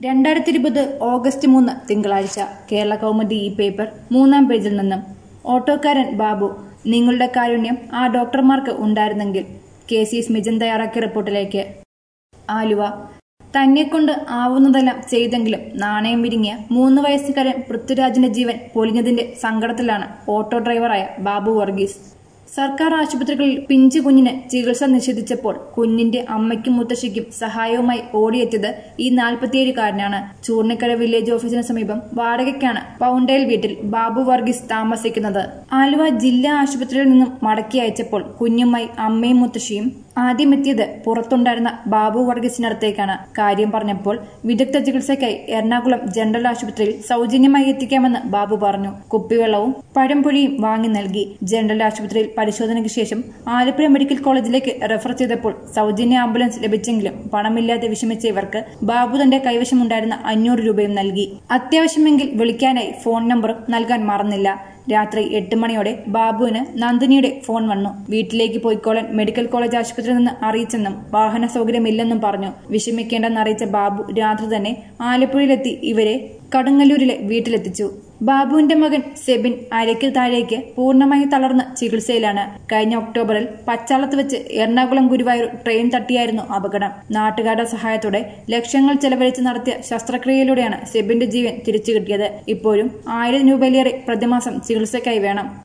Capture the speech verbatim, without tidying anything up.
രണ്ടായിരത്തി ഇരുപത് ഓഗസ്റ്റ് മൂന്ന് തിങ്കളാഴ്ച കേരള കൗമുദി ഈ പേപ്പർ മൂന്നാം പേജിൽ നിന്നും ഓട്ടോക്കാരൻ ബാബു നിങ്ങളുടെ കാരുണ്യം ആ ഡോക്ടർമാർക്ക് ഉണ്ടായിരുന്നെങ്കിൽ കെ സി സ്മിജൻ തയ്യാറാക്കിയ റിപ്പോർട്ടിലേക്ക്. ആലുവ. തന്നെക്കൊണ്ട് ആവുന്നതെല്ലാം ചെയ്തെങ്കിലും നാണയം വിരിങ്ങിയ മൂന്ന് വയസ്സുകാരൻ പൃഥ്വിരാജിന്റെ ജീവൻ പൊലിഞ്ഞതിന്റെ സങ്കടത്തിലാണ് ഓട്ടോ ഡ്രൈവറായ ബാബു വർഗീസ്. സർക്കാർ ആശുപത്രികളിൽ പിഞ്ചു കുഞ്ഞിന് ചികിത്സ നിഷേധിച്ചപ്പോൾ കുഞ്ഞിന്റെ അമ്മയ്ക്കും മുത്തശ്ശിക്കും സഹായവുമായി ഓടിയെത്തിയത് ഈ നാൽപ്പത്തിയേഴുകാരനാണ്. ചൂർണിക്കര വില്ലേജ് ഓഫീസിന് സമീപം വാടകയ്ക്കാണ് പൗണ്ടേൽ വീട്ടിൽ ബാബു വർഗീസ് താമസിക്കുന്നത്. ആലുവ ജില്ലാ ആശുപത്രിയിൽ നിന്നും മടക്കി അയച്ചപ്പോൾ കുഞ്ഞുമായി അമ്മയും മുത്തശ്ശിയും ആദ്യമെത്തിയത് പുറത്തുണ്ടായിരുന്ന ബാബു വർഗീസിനടുത്തേക്കാണ്. കാര്യം പറഞ്ഞപ്പോൾ വിദഗ്ധ ചികിത്സയ്ക്കായി എറണാകുളം ജനറൽ ആശുപത്രിയിൽ സൗജന്യമായി എത്തിക്കാമെന്ന് ബാബു പറഞ്ഞു. കുപ്പിവെള്ളവും പഴംപൊരിയും വാങ്ങി നൽകി. ജനറൽ ആശുപത്രിയിൽ പരിശോധനയ്ക്ക് ശേഷം ആലപ്പുഴ മെഡിക്കൽ കോളേജിലേക്ക് റെഫർ ചെയ്തപ്പോൾ സൗജന്യ ആംബുലൻസ് ലഭിച്ചെങ്കിലും പണമില്ലാതെ വിഷമിച്ച ഇവർക്ക് ബാബു തന്റെ കൈവശമുണ്ടായിരുന്ന അഞ്ഞൂറ് രൂപയും നൽകി. അത്യാവശ്യമെങ്കിൽ വിളിക്കാനായി ഫോൺ നമ്പറും നൽകാൻ മറന്നില്ല. രാത്രി എട്ട് മണിയോടെ ബാബുവിന് നന്ദിനിയുടെ ഫോൺ വന്നു. വീട്ടിലേക്ക് പോയിക്കോളാൻ മെഡിക്കൽ കോളേജ് ആശുപത്രിയിൽ നിന്ന് അറിയിച്ചെന്നും വാഹന സൗകര്യമില്ലെന്നും പറഞ്ഞു. വിഷമിക്കേണ്ടെന്ന് അറിയിച്ച ബാബു രാത്രി തന്നെ ആലപ്പുഴയിലെത്തി ഇവരെ കടുങ്ങല്ലൂരിലെ വീട്ടിലെത്തിച്ചു. ബാബുവിന്റെ മകൻ സെബിൻ അരയ്ക്ക് താഴേക്ക് പൂർണ്ണമായി തളർന്ന് ചികിത്സയിലാണ്. കഴിഞ്ഞ ഒക്ടോബറിൽ പച്ചാളത്ത് വെച്ച് എറണാകുളം ഗുരുവായൂർ ട്രെയിൻ തട്ടിയായിരുന്നു അപകടം. നാട്ടുകാരുടെ സഹായത്തോടെ ലക്ഷങ്ങൾ ചെലവഴിച്ച് നടത്തിയ ശസ്ത്രക്രിയയിലൂടെയാണ് സെബിന്റെ ജീവൻ തിരിച്ചു കിട്ടിയത്. ഇപ്പോഴും ആയിരം രൂപയിലേറെ പ്രതിമാസം ചികിത്സയ്ക്കായി വേണം.